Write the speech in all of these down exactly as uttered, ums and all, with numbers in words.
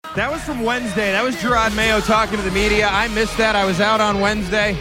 That was from Wednesday. That was Gerard Mayo talking to the media. I missed that. I was out on Wednesday.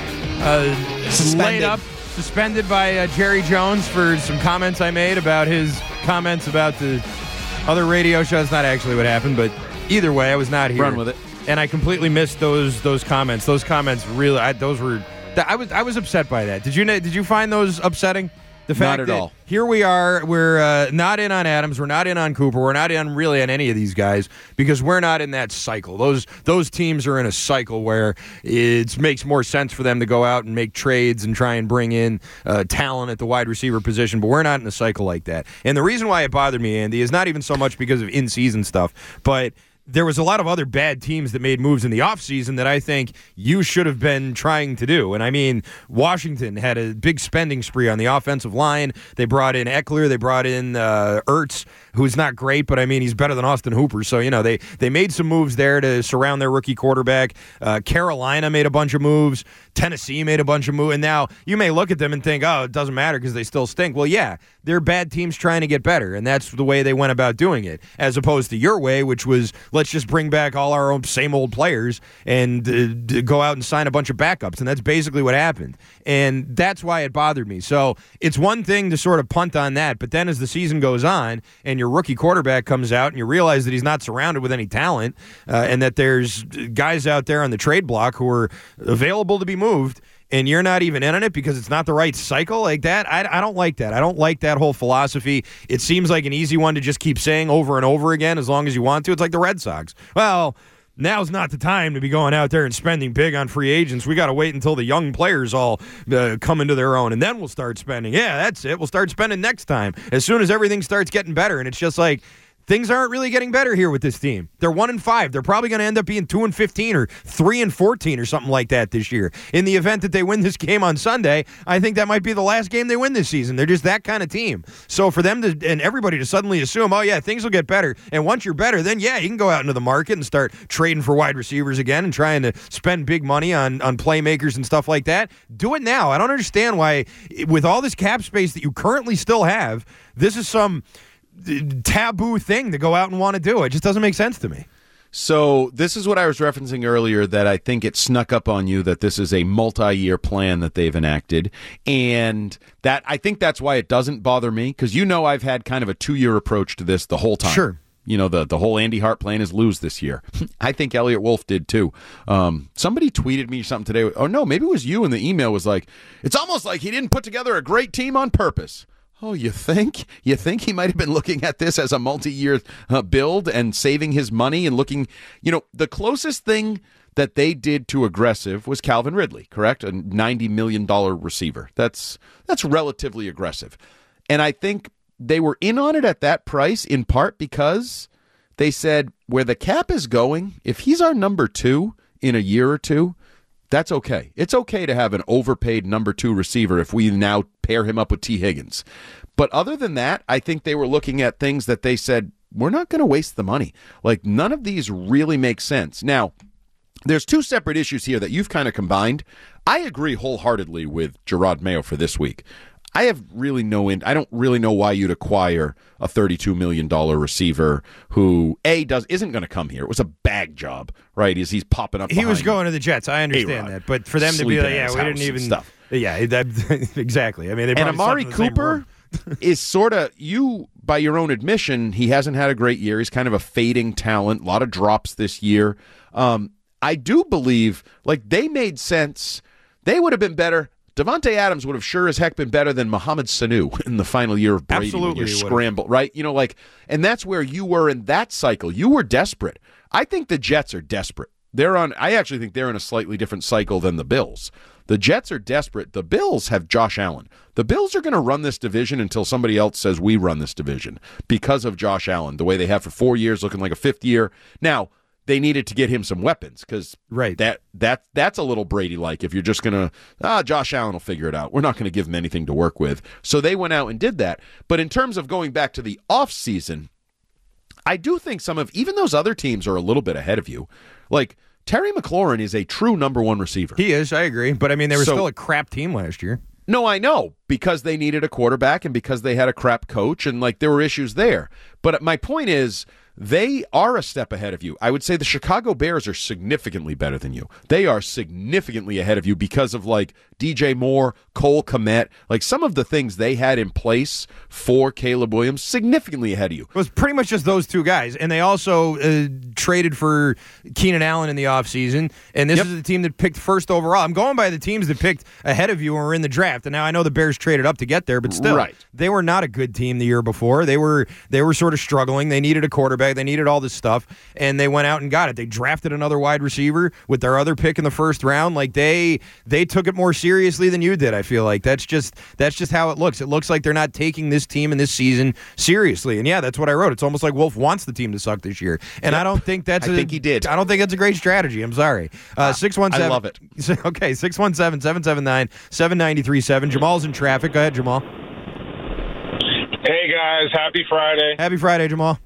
Uh, Suspended. Laid up, suspended by uh, Jerry Jones for some comments I made about his comments about the other radio show. That's not actually what happened, but either way, I was not here. Run with it. And I completely missed those those comments. Those comments really, I, those were. I was I was upset by that. Did you Did you find those upsetting? The fact Not at that all. Here we are. We're uh, not in on Adams. We're not in on Cooper. We're not in really on any of these guys because we're not in that cycle. Those those teams are in a cycle where it makes more sense for them to go out and make trades and try and bring in uh, talent at the wide receiver position. But we're not in a cycle like that. And the reason why it bothered me, Andy, is not even so much because of in-season stuff, but there was a lot of other bad teams that made moves in the offseason that I think you should have been trying to do. And I mean, Washington had a big spending spree on the offensive line. They brought in Eckler. They brought in uh, Ertz, who's not great, but I mean, he's better than Austin Hooper. So, you know, they, they made some moves there to surround their rookie quarterback. Uh, Carolina made a bunch of moves. Tennessee made a bunch of moves. And now you may look at them and think, oh, it doesn't matter because they still stink. Well, yeah, they're bad teams trying to get better, and that's the way they went about doing it, as opposed to your way, which was let's just bring back all our own same old players and uh, go out and sign a bunch of backups, and that's basically what happened. And that's why it bothered me. So it's one thing to sort of punt on that, but then as the season goes on and your rookie quarterback comes out and you realize that he's not surrounded with any talent uh, and that there's guys out there on the trade block who are available to be moved, and you're not even in on it because it's not the right cycle like that, I, I don't like that. I don't like that whole philosophy. It seems like an easy one to just keep saying over and over again as long as you want to. It's like the Red Sox. Well, now's not the time to be going out there and spending big on free agents. We got to wait until the young players all uh, come into their own, and then we'll start spending. Yeah, that's it. We'll start spending next time as soon as everything starts getting better. And it's just like, things aren't really getting better here with this team. They're one and five. They're probably going to end up being two and fifteen or three and fourteen or something like that this year. In the event that they win this game on Sunday, I think that might be the last game they win this season. They're just that kind of team. So for them to and everybody to suddenly assume, oh yeah, things will get better, and once you're better, then yeah, you can go out into the market and start trading for wide receivers again and trying to spend big money on on playmakers and stuff like that. Do it now. I don't understand why, with all this cap space that you currently still have, this is some taboo thing to go out and want to do. It just doesn't make sense to me. So this is what I was referencing earlier, that I think it snuck up on you that this is a multi-year plan that they've enacted, and that I think that's why it doesn't bother me, because you know I've had kind of a two-year approach to this the whole time. Sure. You know, the, the whole Andy Hart plan is lose this year. I think Elliot Wolf did too. Um, somebody tweeted me something today. Oh, no, maybe it was you in the email was like, it's almost like he didn't put together a great team on purpose. Oh, you think? You think he might have been looking at this as a multi-year uh, build and saving his money and looking, you know, the closest thing that they did to aggressive was Calvin Ridley, correct? A ninety million dollars receiver. That's that's relatively aggressive. And I think they were in on it at that price in part because they said where the cap is going, if he's our number two in a year or two, that's okay. It's okay to have an overpaid number two receiver if we now pair him up with T. Higgins. But other than that, I think they were looking at things that they said, we're not going to waste the money. Like, none of these really make sense. Now, there's two separate issues here that you've kind of combined. I agree wholeheartedly with Gerard Mayo for this week. I have really no in, I don't really know why you'd acquire a thirty-two million dollars receiver who A does isn't going to come here. It was a bag job, right? Is he's popping up. He was going to the Jets. I understand A-Rod, that, but for them to be like, yeah, we didn't even stuff. Yeah, that, exactly. I mean, they and Amari Cooper is sort of you by your own admission. He hasn't had a great year. He's kind of a fading talent. A lot of drops this year. Um, I do believe like they made sense. They would have been better. Devontae Adams would have sure as heck been better than Mohamed Sanu in the final year of Brady. Absolutely, when you scramble, right? You know, like, and that's where you were in that cycle. You were desperate. I think the Jets are desperate. They're on. I actually think they're in a slightly different cycle than the Bills. The Jets are desperate. The Bills have Josh Allen. The Bills are going to run this division until somebody else says we run this division because of Josh Allen, the way they have for four years, looking like a fifth year. Now, they needed to get him some weapons because right. that that that's a little Brady-like. If you're just going to, ah, Josh Allen will figure it out. We're not going to give him anything to work with. So they went out and did that. But in terms of going back to the offseason, I do think some of, even those other teams are a little bit ahead of you. Like, Terry McLaurin is a true number one receiver. He is, I agree. But, I mean, they were so, still a crap team last year. No, I know, because they needed a quarterback and because they had a crap coach and, like, there were issues there. But my point is, they are a step ahead of you. I would say the Chicago Bears are significantly better than you. They are significantly ahead of you because of like D J Moore, Cole Kmet, like some of the things they had in place for Caleb Williams, significantly ahead of you. It was pretty much just those two guys. And they also uh, traded for Keenan Allen in the offseason. And this Yep. is the team that picked first overall. I'm going by the teams that picked ahead of you and were in the draft. And now I know the Bears traded up to get there, but still, Right. they were not a good team the year before. They were they were sort of struggling. They needed a quarterback. They needed all this stuff. And they went out and got it. They drafted another wide receiver with their other pick in the first round. Like they they took it more seriously than you did, I feel like. That's just that's just how it looks. It looks like they're not taking this team and this season seriously. And yeah, that's what I wrote. It's almost like Wolf wants the team to suck this year. And Yep. I don't think that's I a, think he did. I don't think that's a great strategy. I'm sorry. Uh, six one seven I love it. Okay, six one seven, seven seven nine, seven nine three seven. Jamal's in traffic. Go ahead, Jamal. Hey guys, happy Friday. Happy Friday, Jamal.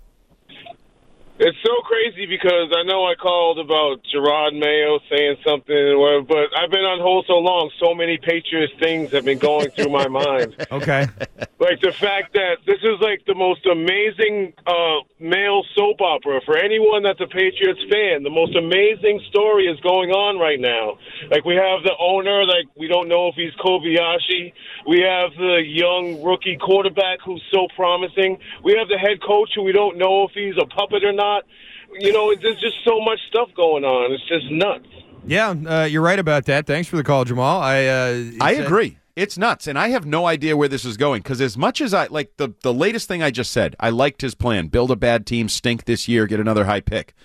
It's so crazy because I know I called about Gerard Mayo saying something, or whatever, but I've been on hold so long, so many Patriots things have been going through my mind. Okay. Like the fact that this is like the most amazing uh, male soap opera for anyone that's a Patriots fan. The most amazing story is going on right now. Like we have the owner, like we don't know if he's Kobayashi. We have the young rookie quarterback who's so promising. We have the head coach who we don't know if he's a puppet or not. You know, there's just so much stuff going on. It's just nuts. Yeah, uh, you're right about that. Thanks for the call, Jamal. I uh, I said- agree. It's nuts, and I have no idea where this is going because as much as I like the the latest thing I just said, I liked his plan: build a bad team, stink this year, get another high pick.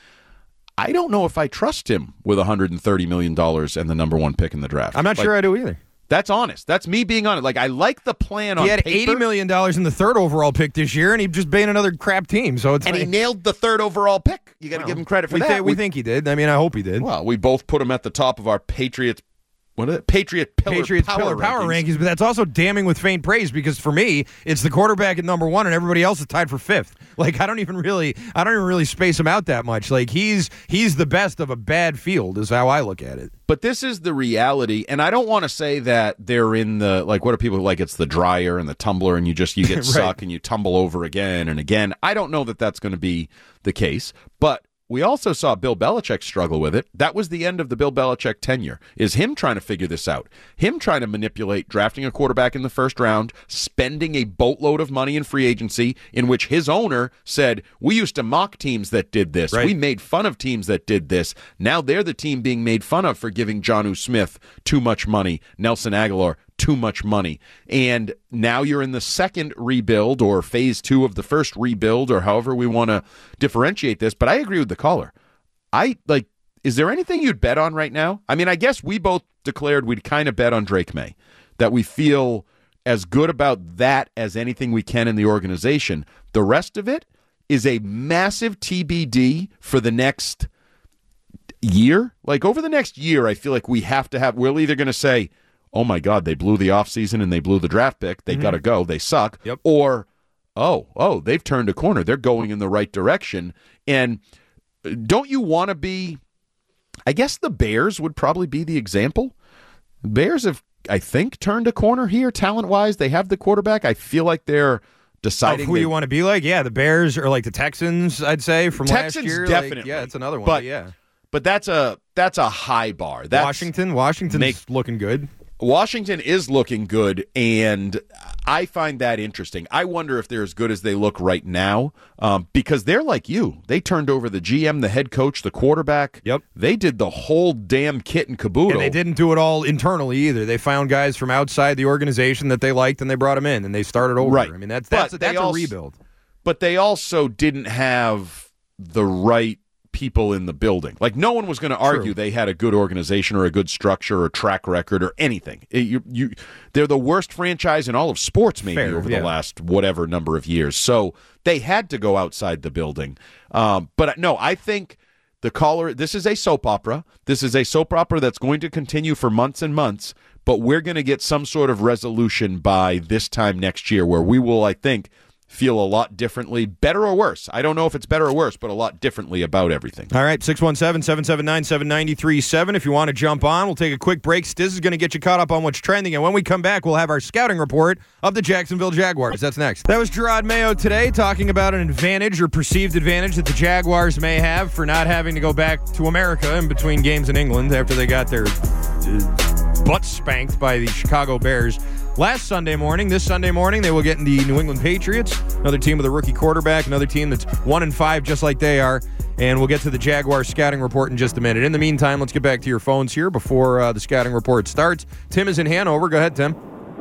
I don't know if I trust him with one hundred thirty million dollars and the number one pick in the draft. I'm not Like, sure I do either. That's honest. That's me being honest. Like I like the plan on He had paper, eighty million dollars in the third overall pick this year, and he just been another crap team. So it's and like, he nailed the third overall pick. You got to well, give him credit for we that. thi- we think he did. I mean, I hope he did. Well, we both put him at the top of our Patriots. What is it? Patriot pillar Patriots power pillar power rankings. rankings, but that's also damning with faint praise because for me, it's the quarterback at number one, and everybody else is tied for fifth. Like I don't even really, I don't even really space him out that much. Like he's he's the best of a bad field, is how I look at it. But this is the reality, and I don't want to say that they're in the like. What are people like? It's the dryer and the tumbler, and you just you get Right. sucked and you tumble over again and again. I don't know that that's going to be the case, but. We also saw Bill Belichick struggle with it. That was the end of the Bill Belichick tenure, is him trying to figure this out. Him trying to manipulate drafting a quarterback in the first round, spending a boatload of money in free agency, in which his owner said, we used to mock teams that did this. Right. We made fun of teams that did this. Now they're the team being made fun of for giving Jonnu Smith too much money, Nelson Aguilar too much money. And now you're in the second rebuild or phase two of the first rebuild or however we want to differentiate this. But I agree with the caller. I like, is there anything you'd bet on right now? I mean, I guess we both declared we'd kind of bet on Drake May, that we feel as good about that as anything we can in the organization. The rest of it is a massive T B D for the next year. Like over the next year, I feel like we have to have, we're either going to say, oh my God, they blew the offseason and they blew the draft pick. They mm-hmm. got to go. They suck. Yep. Or, oh, oh, they've turned a corner. They're going in the right direction. And don't you want to be, I guess the Bears would probably be the example. Bears have, I think, turned a corner here talent-wise. They have the quarterback. I feel like they're deciding. Of who they, you want to be like? Yeah, the Bears are like the Texans, I'd say, from Texans last year. definitely. Like, yeah, it's another one. But, but yeah. But that's a that's a high bar. That's, Washington, Washington's make, looking good. Washington is looking good, and I find that interesting. I wonder if they're as good as they look right now, um, because they're like you. They turned over the G M, the head coach, the quarterback. Yep. They did the whole damn kit and caboodle. And they didn't do it all internally either. They found guys from outside the organization that they liked, and they brought them in, and they started over. Right. I mean, that's that's, But that's they a also- rebuild. But they also didn't have the right people in the building. Like, no one was going to argue True. they had a good organization or a good structure or track record or anything. It- you, you, they're the worst franchise in all of sports maybe Fair, over yeah. the last whatever number of years. So they had to go outside the building. Um, but no, I think the caller, this is a soap opera. This is a soap opera that's going to continue for months and months, but we're going to get some sort of resolution by this time next year where we will, I think, feel a lot differently, better or worse. I don't know if it's better or worse, but a lot differently about everything. All right, six one seven, seven seven nine, seven nine three seven. If you want to jump on, we'll take a quick break. Stiz is going to get you caught up on what's trending, and when we come back, we'll have our scouting report of the Jacksonville Jaguars. That's next. That was Gerard Mayo today talking about an advantage or perceived advantage that the Jaguars may have for not having to go back to America in between games in England after they got their uh, butts spanked by the Chicago Bears last Sunday morning. This Sunday morning, they will get in the New England Patriots, another team with a rookie quarterback, another team that's one and five just like they are, and we'll get to the Jaguars scouting report in just a minute. In the meantime, let's get back to your phones here before uh, the scouting report starts. Tim is in Hanover. Go ahead, Tim.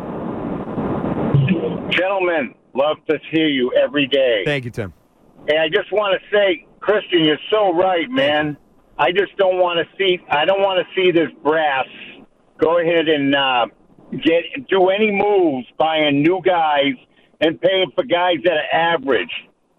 Gentlemen, love to hear you every day. Thank you, Tim. And I just want to say, Christian, you're so right, man. I just don't want to see, I don't want to see this brass go ahead and uh, get do any moves buying new guys and paying for guys that are average.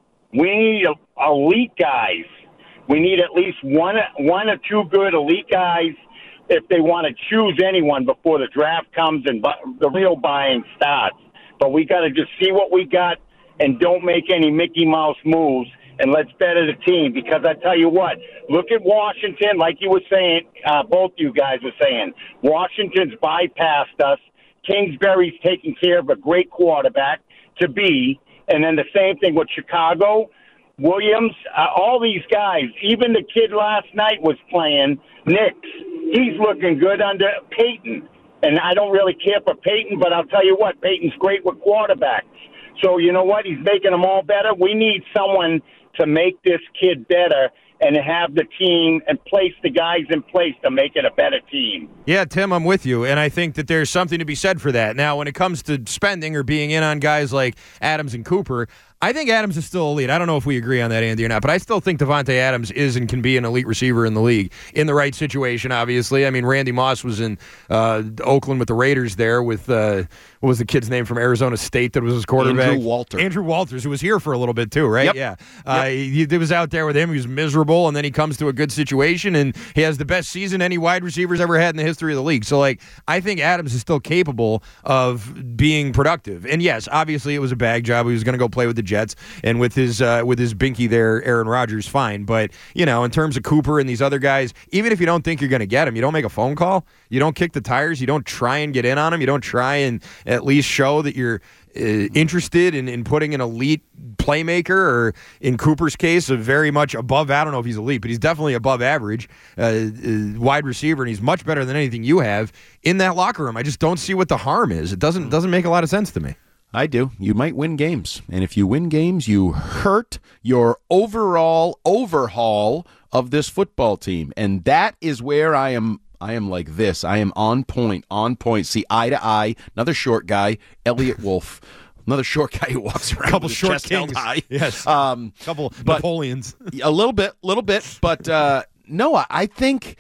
We need elite guys. We need at least one one or two good elite guys if they want to choose anyone before the draft comes and bu- the real buying starts. But we got to just see what we got and don't make any Mickey Mouse moves, and let's better the team. Because I tell you what, look at Washington, like you were saying, uh, both you guys are saying. Washington's bypassed us. Kingsbury's taking care of a great quarterback to be. And then the same thing with Chicago. Williams, uh, all these guys, even the kid last night was playing, Nix. He's looking good under Peyton. And I don't really care for Peyton, but I'll tell you what, Peyton's great with quarterbacks. So you know what? He's making them all better. We need someone to make this kid better and have the team and place the guys in place to make it a better team. Yeah, Tim, I'm with you, and I think that there's something to be said for that. Now, when it comes to spending or being in on guys like Adams and Cooper, I think Adams is still elite. I don't know if we agree on that, Andy, or not, but I still think Devontae Adams is and can be an elite receiver in the league in the right situation, obviously. I mean, Randy Moss was in uh, Oakland with the Raiders there with, uh, what was the kid's name from Arizona State that was his quarterback? Andrew Walter. Andrew Walters, who was here for a little bit too, right? Yep. Yeah. Yep. Uh, he, he was out there with him. He was miserable, and then he comes to a good situation, and he has the best season any wide receiver's ever had in the history of the league. So, like, I think Adams is still capable of being productive. And, yes, obviously it was a bag job. He was going to go play with the Jets, and with his uh, with his binky there, Aaron Rodgers, fine. But, you know, in terms of Cooper and these other guys, even if you don't think you're going to get him, you don't make a phone call, you don't kick the tires, you don't try and get in on him, you don't try and at least show that you're Uh, interested in, in putting an elite playmaker, or in Cooper's case, a very much above, I don't know if he's elite, but he's definitely above average uh, uh, wide receiver, and he's much better than anything you have in that locker room. I just don't see what the harm is. It doesn't doesn't make a lot of sense to me. I do. You might win games. And if you win games, you hurt your overall overhaul of this football team. And that is where I am I am like this. I am on point, on point. See eye to eye. Another short guy, Elliot Wolf. Another short guy who walks around couple with his short chest held kings. high. Yes. Um, couple but Napoleons. A little bit, little bit. But uh, no, I think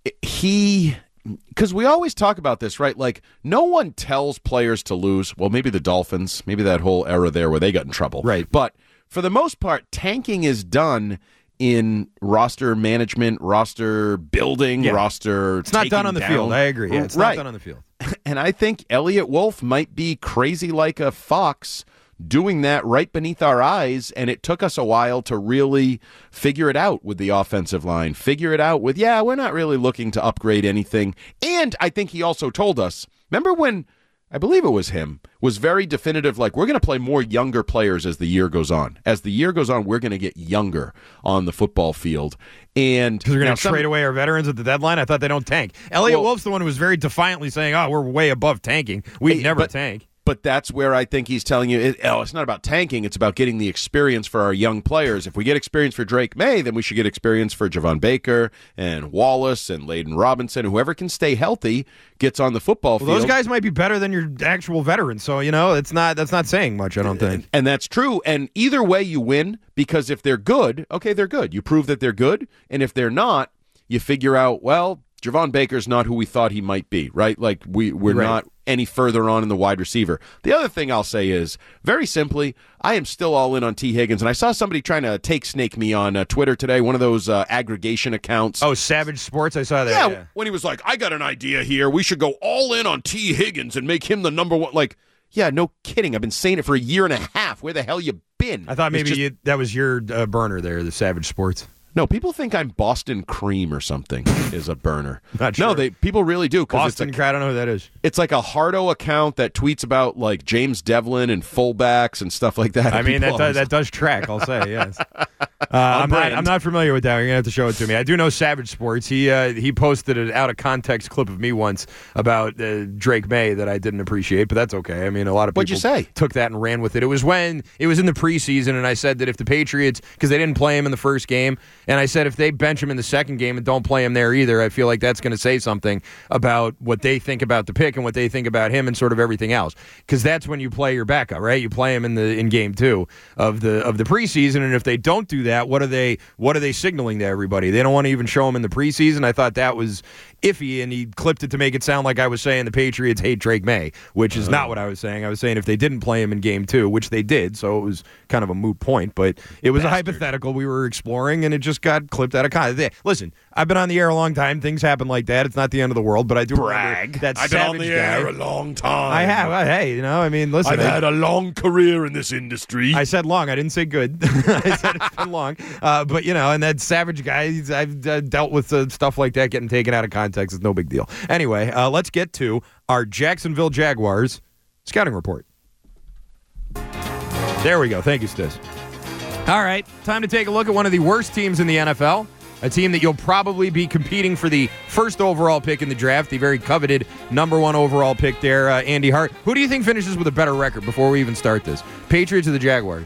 he... Because we always talk about this, right? Like, no one tells players to lose. Well, maybe the Dolphins, maybe that whole era there where they got in trouble. Right. But for the most part, tanking is done in roster management, roster building, Yeah. roster It's not taking done on the down. field. I agree. Yeah, it's right. not done on the field. And I think Elliot Wolf might be crazy like a fox doing that right beneath our eyes, and it took us a while to really figure it out with the offensive line, figure it out with, yeah, we're not really looking to upgrade anything. And I think he also told us, remember when, I believe it was him, was very definitive, like, we're going to play more younger players as the year goes on. As the year goes on, we're going to get younger on the football field. And Because they're going now to some- trade away our veterans at the deadline? I thought they don't tank. Elliot Well- Wolf's the one who was very defiantly saying, oh, we're way above tanking. We Hey, never but- tank. But that's where I think he's telling you, it, oh, it's not about tanking. It's about getting the experience for our young players. If we get experience for Drake May, then we should get experience for Javon Baker and Wallace and Layden Robinson. Whoever can stay healthy gets on the football Well, field. those guys might be better than your actual veterans. So, you know, it's not that's not saying much, I don't think. And, and that's true. And either way you win, because if they're good, okay, they're good. You prove that they're good. And if they're not, you figure out, well, Javon Baker's not who we thought he might be, right? Like, we, we're Right. not any further on in the wide receiver. The other thing I'll say is, very simply, I am still all in on T. Higgins. And I saw somebody trying to take snake me on uh, Twitter today, one of those uh, aggregation accounts. Oh, Savage Sports, I saw that. yeah, when he was like, I got an idea here. We should go all in on T. Higgins and make him the number one. Like, Yeah, no kidding. I've been saying it for a year and a half. Where the hell you been? I thought It's maybe just- you, that was your uh, burner there, the Savage Sports. No, people think I'm Boston Cream or something is a burner. Not No, sure. they people really do. 'Cause Boston, it's a, I don't know who that is. it's like a Hardo account that tweets about like James Devlin and fullbacks and stuff like that. I mean, that People does, always- that does track, I'll say, yes. Uh, I'm, not, brand. I'm not familiar with that. You're going to have to show it to me. I do know Savage Sports. He uh, he posted an out-of-context clip of me once about uh, Drake May that I didn't appreciate, but that's okay. I mean, a lot of people What'd you say? took that and ran with it. It was when it was in the preseason, and I said that if the Patriots, because they didn't play him in the first game, and I said if they bench him in the second game and don't play him there either, I feel like that's going to say something about what they think about the pick and what they think about him and sort of everything else. Because that's when you play your backup, right? You play him in the in game two of the of the preseason, and if they don't do that, what are they what are they signaling to everybody? They don't want to even show him in the preseason. I thought that was iffy, and he clipped it to make it sound like I was saying the Patriots hate Drake May, which is not what I was saying. I was saying if they didn't play him in game two, which they did, so it was kind of a moot point, but it was a hypothetical we were exploring, and it just got clipped out of context. Listen, I've been on the air a long time. Things happen like that. It's not the end of the world, but I do brag. remember that I've been on Savage the air guy. a long time. I have. Well, hey, you know, I mean, listen. I've I, had a long career in this industry. I said long. I didn't say good. I said it's been long. Uh, but, you know, and that Savage guy, he's, I've uh, dealt with uh, stuff like that getting taken out of context. It's no big deal. Anyway, uh, let's get to our Jacksonville Jaguars scouting report. There we go. Thank you, Stiz. All right, time to take a look at one of the worst teams in the N F L, a team that you'll probably be competing for the first overall pick in the draft, the very coveted number one overall pick there, uh, Andy Hart. Who do you think finishes with a better record before we even start this? Patriots or the Jaguars?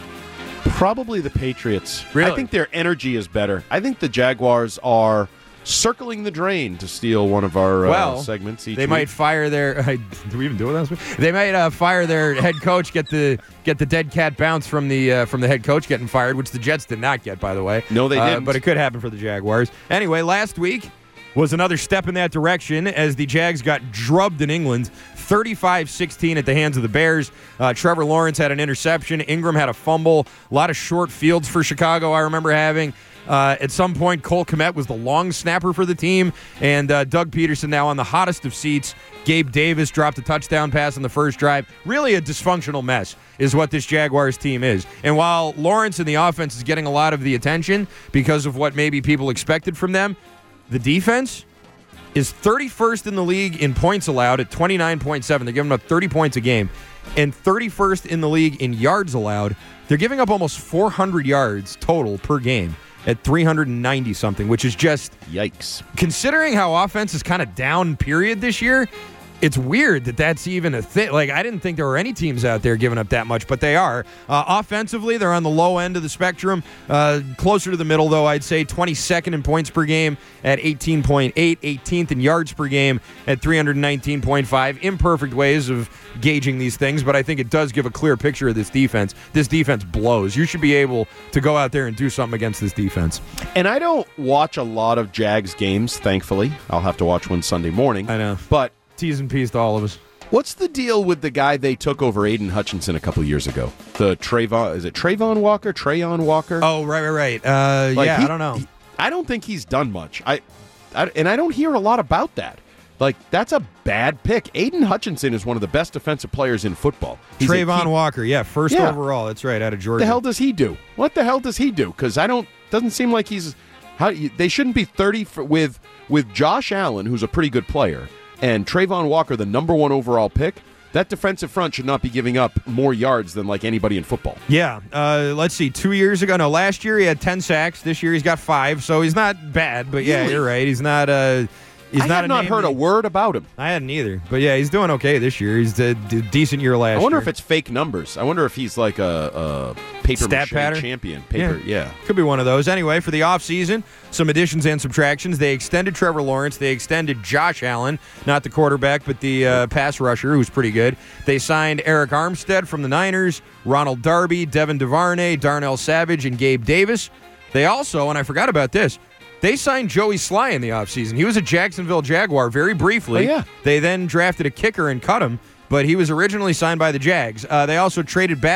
Probably the Patriots. Really? I think their energy is better. I think the Jaguars are circling the drain, to steal one of our Well, uh, segments each They week. might fire their. Uh, do we even do it last week? They might uh, fire their head coach, get the get the dead cat bounce from the uh, from the head coach getting fired, which the Jets did not get, by the way. No, they Uh, didn't. but it could happen for the Jaguars. Anyway, last week was another step in that direction as the Jags got drubbed in England, thirty-five sixteen at the hands of the Bears. Uh, Trevor Lawrence had an interception. Ingram had a fumble. A lot of short fields for Chicago, I remember having. Uh, at some point, Cole Kmet was the long snapper for the team, and uh, Doug Peterson now on the hottest of seats. Gabe Davis dropped a touchdown pass on the first drive. Really a dysfunctional mess is what this Jaguars team is. And while Lawrence in the offense is getting a lot of the attention because of what maybe people expected from them, the defense is thirty-first in the league in points allowed at twenty-nine point seven. They're giving up thirty points a game. And thirty-first in the league in yards allowed. They're giving up almost four hundred yards total per game at three hundred ninety something, which is just, Yikes. considering how offense is kind of down period this year, it's weird that that's even a thing. Like, I didn't think there were any teams out there giving up that much, but they are. Uh, offensively, they're on the low end of the spectrum. Uh, closer to the middle, though, I'd say twenty-second in points per game at eighteen point eight, eighteenth in yards per game at three hundred nineteen point five. Imperfect ways of gauging these things, but I think it does give a clear picture of this defense. This defense blows. You should be able to go out there and do something against this defense. And I don't watch a lot of Jags games, thankfully. I'll have to watch one Sunday morning. I know. But T's and P's to all of us. what's the deal with the guy they took over Aiden Hutchinson a couple years ago? The Trayvon, is it Trayvon Walker? Trayon Walker? Oh, right, right, right. Uh, Like, yeah, he- I don't know. he- I don't think he's done much. I, I, and I don't hear a lot about that. Like, that's a bad pick. Aiden Hutchinson is one of the best defensive players in football. He's a Trayvon key- Walker, yeah, first Yeah. overall. That's right, out of What Georgia. the hell does he do? What the hell does he do? Because I don't. Doesn't seem like he's. How they shouldn't be thirty for, with with Josh Allen, who's a pretty good player, and Trayvon Walker, the number one overall pick. That defensive front should not be giving up more yards than like anybody in football. Yeah, uh, let's see. Two years ago, no, last year he had ten sacks. This year he's got five, so he's not bad. But yeah, Really? you're right. He's not. Uh, he's I not. have a not name heard that- a word about him. I hadn't either. But yeah, he's doing okay this year. He's a d- decent year last. I wonder year. if it's fake numbers. I wonder if he's like a, a paper Stat mache pattern? champion. Paper, yeah. Could be one of those. Anyway, for the offseason, some additions and subtractions. They extended Trevor Lawrence. They extended Josh Allen, not the quarterback, but the uh, pass rusher, who's pretty good. They signed Eric Armstead from the Niners, Ronald Darby, Devin DuVernay, Darnell Savage, and Gabe Davis. They also, and I forgot about this, they signed Joey Sly in the offseason. He was a Jacksonville Jaguar very briefly. Oh, yeah. They then drafted a kicker and cut him, but he was originally signed by the Jags. Uh, they also traded back to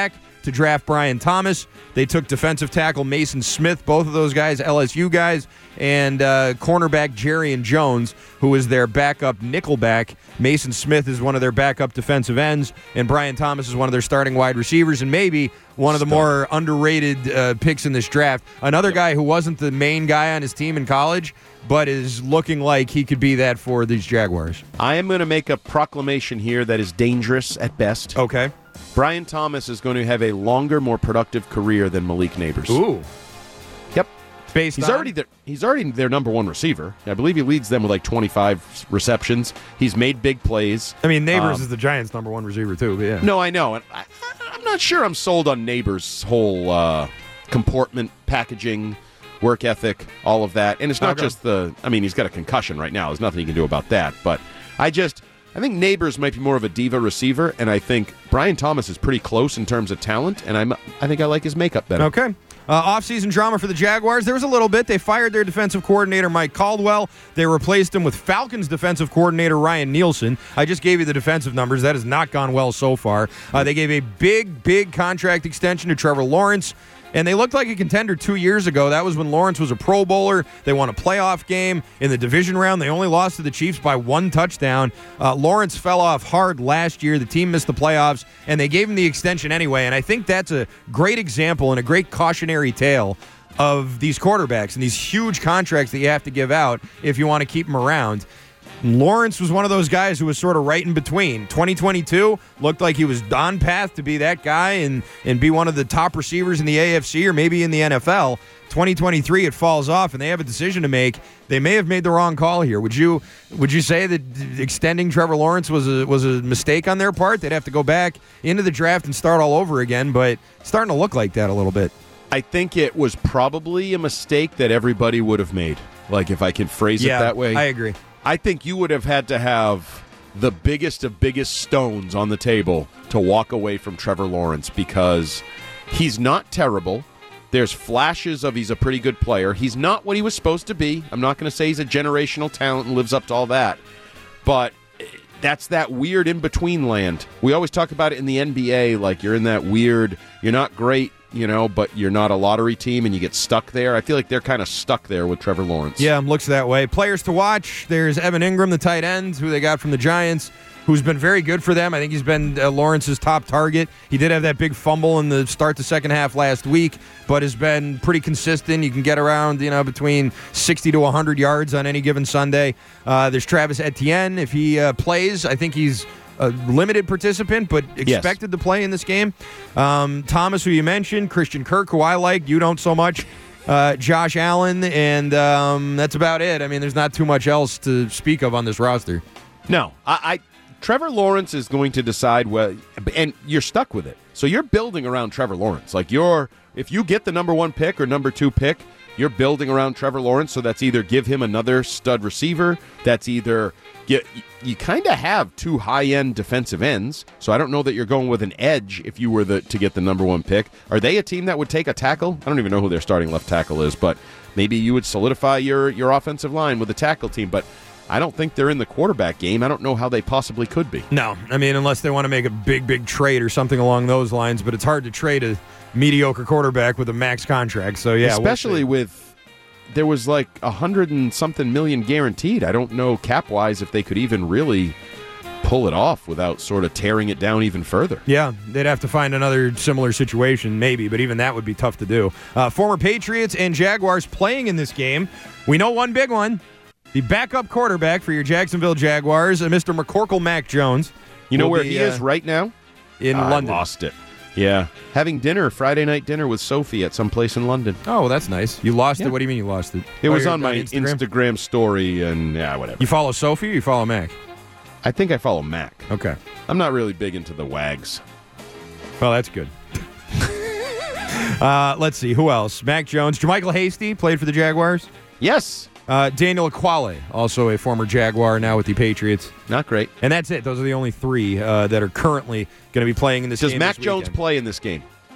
to draft Brian Thomas. They took defensive tackle Mason Smith, both of those guys L S U guys, and uh, cornerback Jerrion Jones, who is their backup nickelback. Mason Smith is one of their backup defensive ends, and Brian Thomas is one of their starting wide receivers, and maybe one of the more underrated uh, picks in this draft. Another guy who wasn't the main guy on his team in college, but is looking like he could be that for these Jaguars. I am going to make a proclamation here that is dangerous at best. Okay. Brian Thomas is going to have a longer, more productive career than Malik Nabers. Ooh. Yep. Based he's on? already their, he's already their number one receiver. I believe he leads them with like twenty-five receptions. He's made big plays. I mean, Nabers Um, is the Giants' number one receiver too. But yeah. No, I know. And I, I'm not sure I'm sold on Nabers' whole uh, comportment, packaging, work ethic, all of that. And it's not Okay. just the, I mean, he's got a concussion right now. There's nothing he can do about that. But I just, I think Nabers might be more of a diva receiver, and I think Brian Thomas is pretty close in terms of talent, and I'm, I think I like his makeup better. Okay. Uh, off-season drama for the Jaguars. There was a little bit. They fired their defensive coordinator, Mike Caldwell. They replaced him with Falcons defensive coordinator, Ryan Nielsen. I just gave you the defensive numbers. That has not gone well so far. Uh, they gave a big, big contract extension to Trevor Lawrence. And they looked like a contender two years ago. That was when Lawrence was a Pro Bowler. They won a playoff game. In the division round, they only lost to the Chiefs by one touchdown. Uh, Lawrence fell off hard last year. The team missed the playoffs, and they gave him the extension anyway. And I think that's a great example and a great cautionary tale of these quarterbacks and these huge contracts that you have to give out if you want to keep them around. Lawrence was one of those guys who was sort of right in between. twenty twenty-two looked like he was on path to be that guy and, and be one of the top receivers in the A F C or maybe in the N F L. twenty twenty-three, it falls off, and they have a decision to make. They may have made the wrong call here. Would you would you say that extending Trevor Lawrence was a was a mistake on their part? They'd have to go back into the draft and start all over again, but it's starting to look like that a little bit. I think it was probably a mistake that everybody would have made, like if I can phrase Yeah, it that way. I agree. I think you would have had to have the biggest of biggest stones on the table to walk away from Trevor Lawrence because he's not terrible. There's flashes of he's a pretty good player. He's not what he was supposed to be. I'm not going to say he's a generational talent and lives up to all that. But that's that weird in-between land. We always talk about it in the N B A, like you're in that weird, you're not great, you know, but you're not a lottery team and you get stuck there. I feel like they're kind of stuck there with Trevor Lawrence. Yeah, looks that way. Players to watch. There's Evan Ingram, the tight end, who they got from the Giants, who's been very good for them. I think he's been uh, Lawrence's top target. He did have that big fumble in the start the second half last week, but has been pretty consistent. You can get around, you know, between sixty to one hundred yards on any given Sunday. Uh, there's Travis Etienne. If he uh, plays, I think he's a limited participant, but expected yes. to play in this game. Um, Thomas, who you mentioned, Christian Kirk, who I like, you don't so much. Uh, Josh Allen, and um, that's about it. I mean, there's not too much else to speak of on this roster. No, I, I Trevor Lawrence is going to decide what, and you're stuck with it. So you're building around Trevor Lawrence. Like you're, if you get the number one pick or number two pick, you're building around Trevor Lawrence. So that's either give him another stud receiver. That's either you, you kind of have two high-end defensive ends. So I don't know that you're going with an edge if you were the, to get the number one pick. Are they a team that would take a tackle? I don't even know who their starting left tackle is, but maybe you would solidify your your offensive line with a tackle team. But I don't think they're in the quarterback game. I don't know how they possibly could be. No, I mean, unless they want to make a big, big trade or something along those lines, but it's hard to trade a mediocre quarterback with a max contract. So, yeah. Especially we'll with, there was like a hundred and something million guaranteed. I don't know cap-wise if they could even really pull it off without sort of tearing it down even further. Yeah, they'd have to find another similar situation, maybe, but even that would be tough to do. Uh, former Patriots and Jaguars playing in this game. We know one big one. The backup quarterback for your Jacksonville Jaguars, uh, Mister McCorkle Mac Jones. You know will where be, he uh, is right now? In I London. lost it. Yeah. Having dinner, Friday night dinner with Sophie at some place in London. Oh, well, that's nice. You lost Yeah. it? What do you mean you lost it? It Oh, was you're on my Instagram? Instagram story and, yeah, whatever. You follow Sophie or you follow Mac? I think I follow Mac. Okay. I'm not really big into the wags. Well, that's good. uh, let's see. Who else? Mac Jones. JaMychal Hasty played for the Jaguars. Yes. Uh, Daniel Aquale, also a former Jaguar, now with the Patriots. Not great. And that's it. Those are the only three uh, that are currently going to be playing in this Does game. Mac this Jones weekend. play in this game?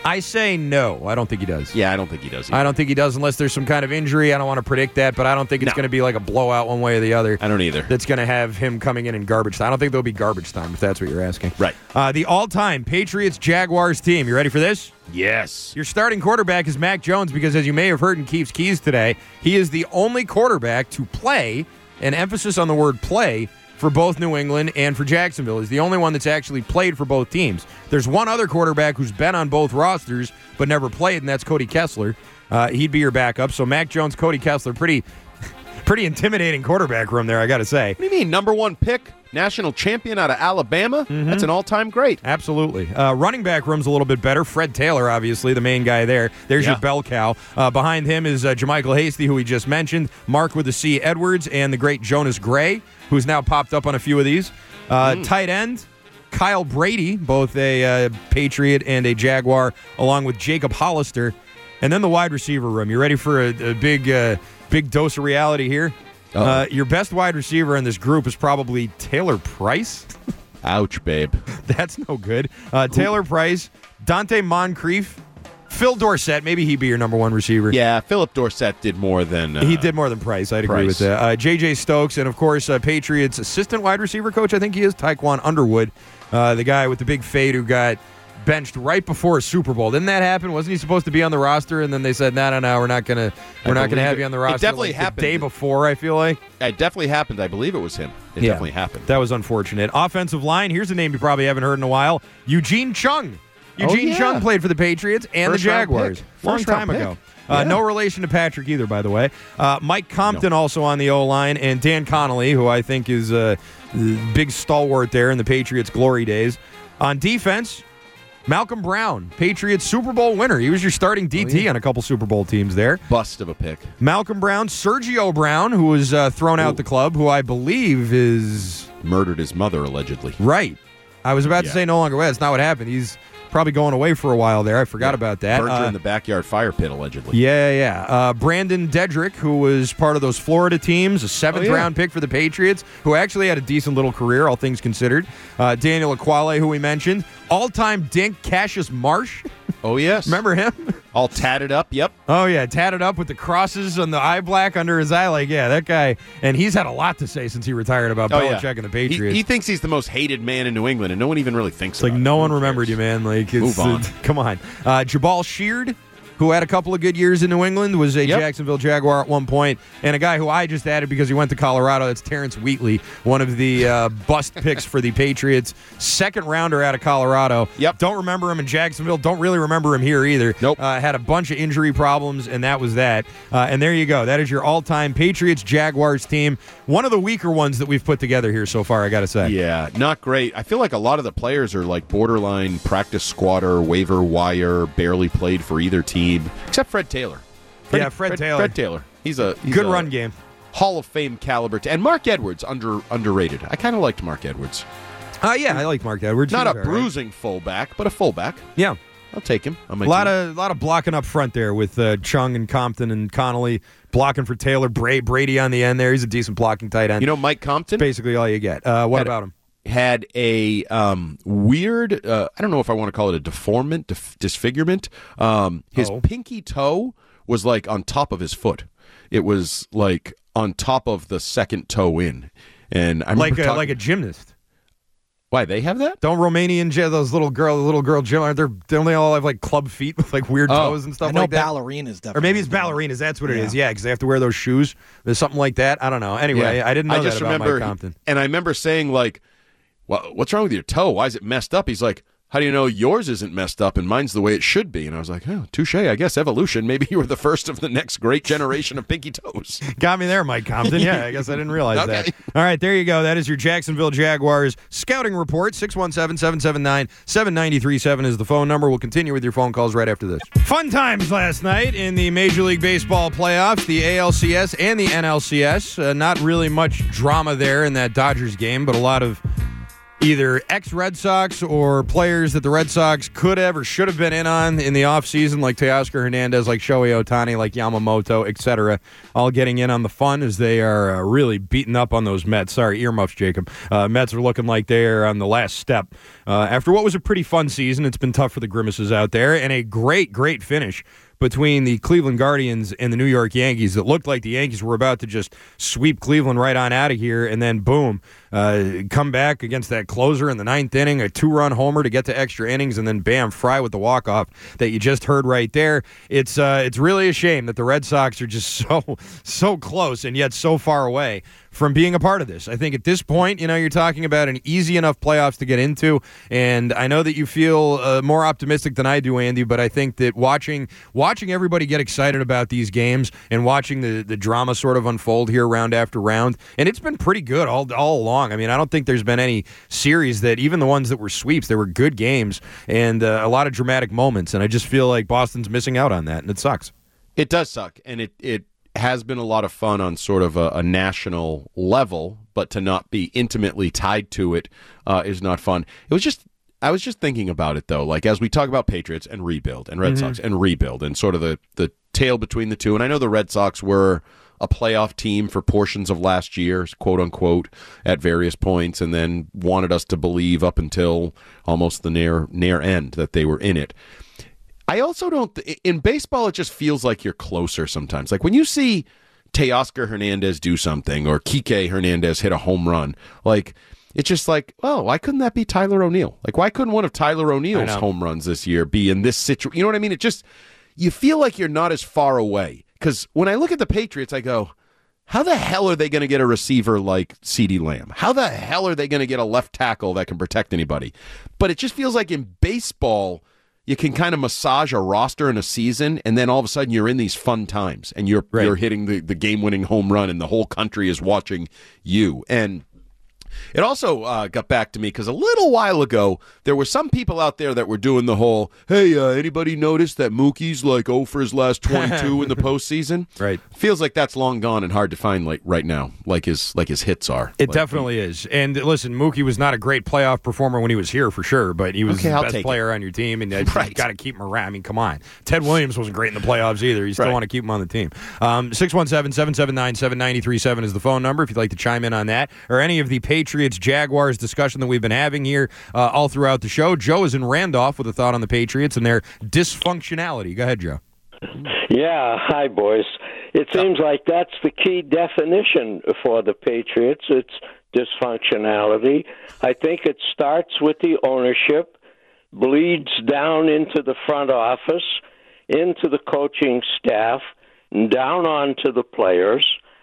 I say no. I don't think he does. Yeah, I don't think he does. Either. I don't think he does unless there's some kind of injury. I don't want to predict that, but I don't think it's No. going to be like a blowout one way or the other. I don't either. That's going to have him coming in in garbage time. I don't think there'll be garbage time, if that's what you're asking. Right. Uh, the all-time Patriots-Jaguars team. You ready for this? Yes. Your starting quarterback is Mac Jones because, as you may have heard in Keefe's Keys today, he is the only quarterback to play, an emphasis on the word play, for both New England and for Jacksonville. He's the only one that's actually played for both teams. There's one other quarterback who's been on both rosters but never played, and that's Cody Kessler. Uh, he'd be your backup. So Mac Jones, Cody Kessler, pretty pretty intimidating quarterback room there, I got to say. What do you mean? Number one pick, national champion out of Alabama? Mm-hmm. That's an all-time great. Absolutely. Uh, running back room's a little bit better. Fred Taylor, obviously, the main guy there. There's Yeah. your bell cow. Uh, behind him is uh, Jermichael Hasty, who we just mentioned, Mark with the C. Edwards, and the great Jonas Gray, who's now popped up on a few of these. Uh, mm. Tight end, Kyle Brady, both a uh, Patriot and a Jaguar, along with Jacob Hollister. And then the wide receiver room. You ready for a, a big uh, big dose of reality here? Uh, your best wide receiver in this group is probably Taylor Price. Ouch, babe. That's no good. Uh, Taylor Price, Dante Moncrief, Phil Dorsett. Maybe he'd be your number one receiver. Yeah, Philip Dorsett did more than... Uh, he did more than Price. I'd agree Price. with that. Uh, J J Stokes, and, of course, uh, Patriots assistant wide receiver coach, I think he is, Taekwon Underwood, uh, the guy with the big fade who got benched right before a Super Bowl. Didn't that happen? Wasn't he supposed to be on the roster? And then they said, no, no, no, we're not going to we're not going to have it, you on the it roster. definitely like happened. The day before, I feel like. It definitely happened. I believe it was him. It Yeah. definitely happened. That was unfortunate. Offensive line, here's a name you probably haven't heard in a while. Eugene Chung. Eugene Oh, yeah. Chung played for the Patriots and First the round Jaguars. pick. Long First round time pick. ago. Uh, Yeah. no relation to Patrick either, by the way. Uh, Mike Compton No. also on the O-line, and Dan Connolly, who I think is a big stalwart there in the Patriots' glory days. On defense, Malcolm Brown, Patriots Super Bowl winner. He was your starting D T Oh, yeah. on a couple Super Bowl teams there. Bust of a pick. Malcolm Brown, Sergio Brown, who was uh, thrown out Ooh. the club, who I believe is... Murdered his mother, allegedly. Right. I was about to Yeah. say no longer. Well, that's not what happened. He's probably going away for a while there. I forgot Yeah. about that. Burnt her Uh, in the backyard fire pit, allegedly. yeah, yeah. Uh, Brandon Dedrick, who was part of those Florida teams, a seventh Oh, yeah. round pick for the Patriots, who actually had a decent little career, all things considered. Uh, Daniel Aquale, who we mentioned. All-time dink Cassius Marsh. Oh, yes. Remember him? All tatted up, yep. Oh, yeah, tatted up with the crosses and the eye black under his eye. Like, yeah, that guy. And he's had a lot to say since he retired about Oh, Belichick yeah. and the He, Patriots. he thinks he's the most hated man in New England, and no one even really thinks It's like about no it. one Who remembered cares? you, man. Like, it's, Move on. uh, come on. Uh, Jabal Sheard, who had a couple of good years in New England, was a Yep. Jacksonville Jaguar at one point, and a guy who I just added because he went to Colorado. That's Terrence Wheatley, one of the uh, bust picks for the Patriots, second rounder out of Colorado. Yep. Don't remember him in Jacksonville. Don't really remember him here either. Nope. Uh, had a bunch of injury problems, and that was that. Uh, and there you go. That is your all-time Patriots Jaguars team. One of the weaker ones that we've put together here so far, I got to say. Yeah, not great. I feel like a lot of the players are like borderline practice squatter, waiver wire, barely played for either team, except Fred Taylor. Yeah, Fred Taylor. Fred Taylor. He's a he's Good a run game. Hall of Fame caliber. T- and Mark Edwards, under underrated. I kind of liked Mark Edwards. Uh, yeah, I like Mark Edwards. Not He a was all right. bruising fullback, but a fullback. Yeah. I'll take him. On my A lot team. of lot of blocking up front there with uh, Chung and Compton and Connolly blocking for Taylor. Bra- Brady on the end there. He's a decent blocking tight end. You know Mike Compton? basically all you get. Uh, what Had- about him? Had a um, weird, uh, I don't know if I want to call it a deformment, dif- disfigurement. Um, his Oh. pinky toe was like on top of his foot. It was like on top of the second toe in. And I remember Like a, talking- like a gymnast. Why, they have that? Don't Romanian gy- those little girl little girl gym aren't there? Don't they all have like club feet with like weird Oh. toes and stuff I know like that? ballerinas definitely. Or maybe it's ballerinas. That's what it Yeah. is. Yeah, because they have to wear those shoes. There's something like that. I don't know. Anyway, I didn't know I just that about remember, Mike Compton. And I remember saying, like, well, what's wrong with your toe? Why is it messed up? He's like, how do you know yours isn't messed up and mine's the way it should be? And I was like, oh, touche, I guess, evolution. Maybe you were the first of the next great generation of pinky toes. Got me there, Mike Compton. Yeah, I guess I didn't realize Okay. that. All right, there you go. That is your Jacksonville Jaguars scouting report. six one seven, seven seven nine, seven nine three seven is the phone number. We'll continue with your phone calls right after this. Fun times last night in the Major League Baseball playoffs, the A L C S and the N L C S. Uh, not really much drama there in that Dodgers game, but a lot of either ex-Red Sox or players that the Red Sox could have or should have been in on in the offseason, like Teoscar Hernandez, like Shohei Ohtani, like Yamamoto, et cetera, all getting in on the fun as they are uh, really beating up on those Mets. Sorry, earmuffs, Jacob. Uh, Mets are looking like they are on the last step. Uh, after what was a pretty fun season, it's been tough for the Grimaces out there, and a great, great finish between the Cleveland Guardians and the New York Yankees. It looked like the Yankees were about to just sweep Cleveland right on out of here, and then boom, uh, come back against that closer in the ninth inning, a two-run homer to get to extra innings, and then bam, Fry with the walk-off that you just heard right there. It's uh, it's really a shame that the Red Sox are just so, so close and yet so far away from being a part of this. I think at this point, you know, you're talking about an easy enough playoffs to get into, and I know that you feel uh, more optimistic than I do, Andy, but I think that watching watching everybody get excited about these games and watching the, the drama sort of unfold here round after round, and it's been pretty good all, all along. I mean, I don't think there's been any series that, even the ones that were sweeps, they were good games and uh, a lot of dramatic moments, and I just feel like Boston's missing out on that, and it sucks. It does suck, and it, it has been a lot of fun on sort of a, a national level, but to not be intimately tied to it uh, is not fun. It was just, I was just thinking about it, though, like as we talk about Patriots and rebuild and Red mm-hmm. Sox and rebuild and sort of the, the tail between the two, and I know the Red Sox were a playoff team for portions of last year, quote unquote, at various points, and then wanted us to believe up until almost the near near end that they were in it. I also don't, th- in baseball, it just feels like you're closer sometimes. Like when you see Teoscar Hernandez do something or Kike Hernandez hit a home run, like it's just like, oh, why couldn't that be Tyler O'Neill? Like why couldn't one of Tyler O'Neill's home runs this year be in this situation? You know what I mean? It just, you feel like you're not as far away. Because when I look at the Patriots, I go, how the hell are they going to get a receiver like CeeDee Lamb? How the hell are they going to get a left tackle that can protect anybody? But it just feels like in baseball, you can kind of massage a roster in a season, and then all of a sudden you're in these fun times, and you're right. you're hitting the, the game-winning home run, and the whole country is watching you. And it also uh, got back to me because a little while ago, there were some people out there that were doing the whole, hey, uh, anybody notice that Mookie's like oh for his last twenty-two in the postseason? Right. Feels like that's long gone and hard to find like right now, like his like his hits are. It like, definitely is. And listen, Mookie was not a great playoff performer when he was here for sure, but he was okay, the I'll best player it. on your team, and uh, right. you've got to keep him around. I mean, come on. Ted Williams wasn't great in the playoffs either. You still right. want to keep him on the team. Um, six one seven, seven seven nine, seven nine three seven is the phone number if you'd like to chime in on that, or any of the Patriots-Jaguars discussion that we've been having here uh, all throughout the show. Joe is in Randolph with a thought on the Patriots and their dysfunctionality. Go ahead, Joe. Yeah, hi, boys. It seems like that's the key definition for the Patriots. It's dysfunctionality. I think it starts with the ownership, bleeds down into the front office, into the coaching staff, and down onto the players.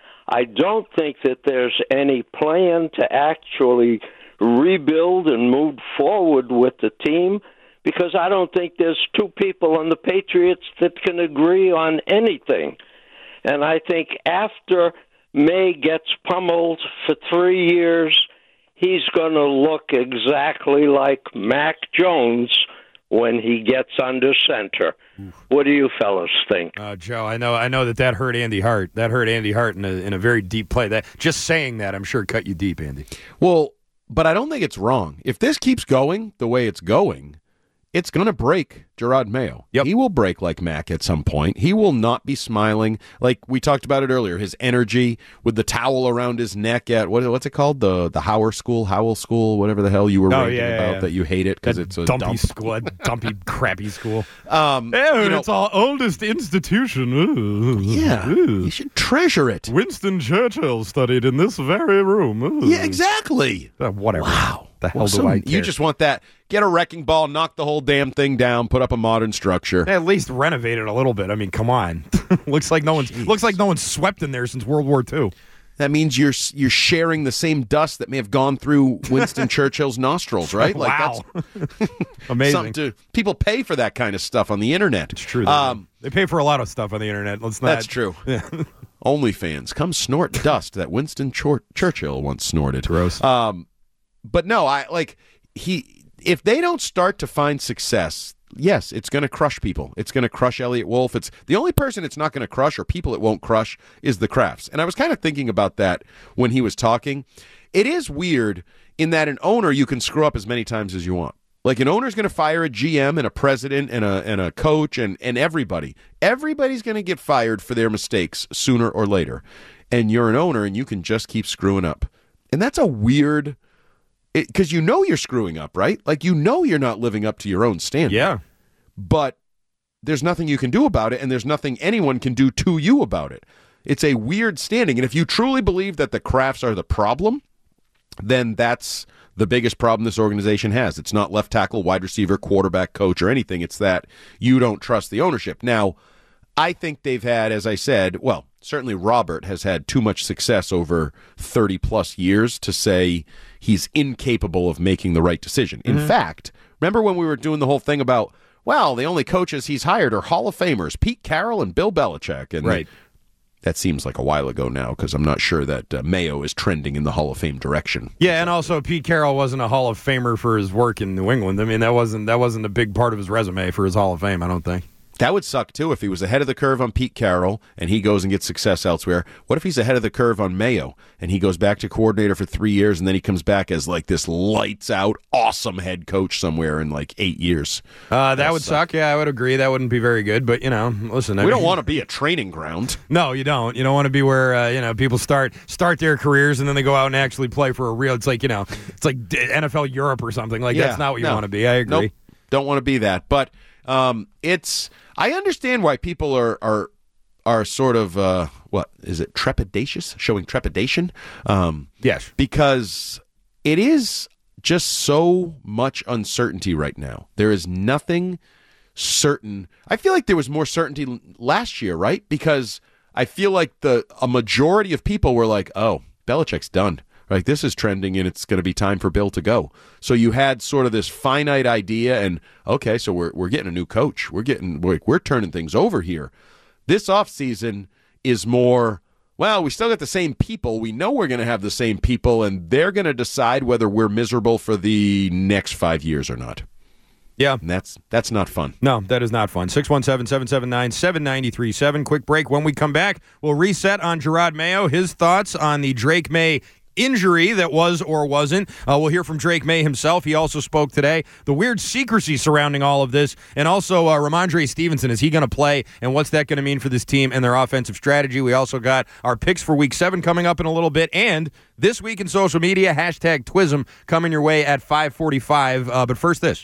I don't think that there's any plan to actually rebuild and move forward with the team, because I don't think there's two people on the Patriots that can agree on anything. And I think after May gets pummeled for three years, he's going to look exactly like Mac Jones when he gets under center. Oof. What do you fellas think? Uh, Joe, I know I know that that hurt Andy Hart. That hurt Andy Hart in a, in a very deep play. That just saying that, I'm sure, cut you deep, Andy. Well, but I don't think it's wrong. If this keeps going the way it's going, it's going to break Gerard Mayo. Yep. He will break like Mac at some point. He will not be smiling. Like we talked about it earlier, his energy with the towel around his neck at, what, what's it called? The the Howell School, Howell School, whatever the hell you were oh, reading yeah, about yeah. that you hate it because it's a dumpy dump. school, a dumpy, crappy school. Um, yeah, you know, it's our oldest institution. Ooh, yeah, ooh. You should treasure it. Winston Churchill studied in this very room. Ooh. Yeah, exactly. Uh, whatever. Wow. The hell well, do some, I care? You just want that. Get a wrecking ball, knock the whole damn thing down, put up a modern structure. At least renovate it a little bit. I mean, come on. looks like no one's Jeez. looks like no one's swept in there since World War Two. That means you're you're sharing the same dust that may have gone through Winston Churchill's nostrils, right? Like wow. That's amazing. To, people pay for that kind of stuff on the internet. It's true. Um, they pay for a lot of stuff on the internet. Let's not. That's true. Yeah. OnlyFans, come snort dust that Winston Chor- Churchill once snorted. Gross. Um, but no, I like he. If they don't start to find success, yes, it's going to crush people. It's going to crush Elliott Wolf. It's the only person it's not going to crush, or people it won't crush, is the Crafts. And I was kind of thinking about that when he was talking. it is weird in that an owner you can screw up as many times as you want. Like an owner's going to fire a G M and a president and a and a coach and, and everybody. Everybody's going to get fired for their mistakes sooner or later. And you're an owner and you can just keep screwing up. And that's a weird, because you know you're screwing up, right? Like you know you're not living up to your own standard. Yeah. But there's nothing you can do about it, and there's nothing anyone can do to you about it. It's a weird standing. And if you truly believe that the Krafts are the problem, then that's the biggest problem this organization has. It's not left tackle, wide receiver, quarterback, coach, or anything. It's that you don't trust the ownership. Now, I think they've had, as I said, well, certainly Robert has had too much success over thirty-plus years to say he's incapable of making the right decision. In mm-hmm. fact, remember when we were doing the whole thing about, well, the only coaches he's hired are Hall of Famers, Pete Carroll and Bill Belichick. And right. That seems like a while ago now because I'm not sure that uh, Mayo is trending in the Hall of Fame direction. Yeah, and also Pete Carroll wasn't a Hall of Famer for his work in New England. I mean, that wasn't that wasn't a big part of his resume for his Hall of Fame, I don't think. That would suck, too, if he was ahead of the curve on Pete Carroll and he goes and gets success elsewhere. What if he's ahead of the curve on Mayo and he goes back to coordinator for three years and then he comes back as like this lights-out, awesome head coach somewhere in like eight years? Uh, that would suck. suck. Yeah, I would agree. That wouldn't be very good. But, you know, listen. I we mean, don't want to be a training ground. No, you don't. You don't want to be where, uh, you know, people start start their careers and then they go out and actually play for a real, it's like, you know, it's like N F L Europe or something. Like, yeah, that's not what you no. want to be. I agree. Nope. Don't want to be that. But um, it's... I understand why people are are are sort of uh, what is it trepidatious, showing trepidation. Um, yes, because it is just so much uncertainty right now. There is nothing certain. I feel like there was more certainty last year, right? Because I feel like the a majority of people were like, "Oh, Belichick's done." Like, this is trending, and it's going to be time for Bill to go. So you had sort of this finite idea, and, okay, so we're we're getting a new coach. We're getting we're, we're turning things over here. This offseason is more, well, we still got the same people. We know we're going to have the same people, and they're going to decide whether we're miserable for the next five years or not. Yeah. And that's that's not fun. No, that is not fun. six one seven, seven seven nine, seven nine three seven. Quick break. When we come back, we'll reset on Jerod Mayo, his thoughts on the Drake May injury that was or wasn't. Uh, we'll hear from Drake May himself. He also spoke today. The weird secrecy surrounding all of this. And also uh, Ramondre Stevenson. Is he going to play? And what's that going to mean for this team and their offensive strategy? We also got our picks for week seven coming up in a little bit. And this week in social media, hashtag Twism coming your way at five forty-five. Uh, but first this.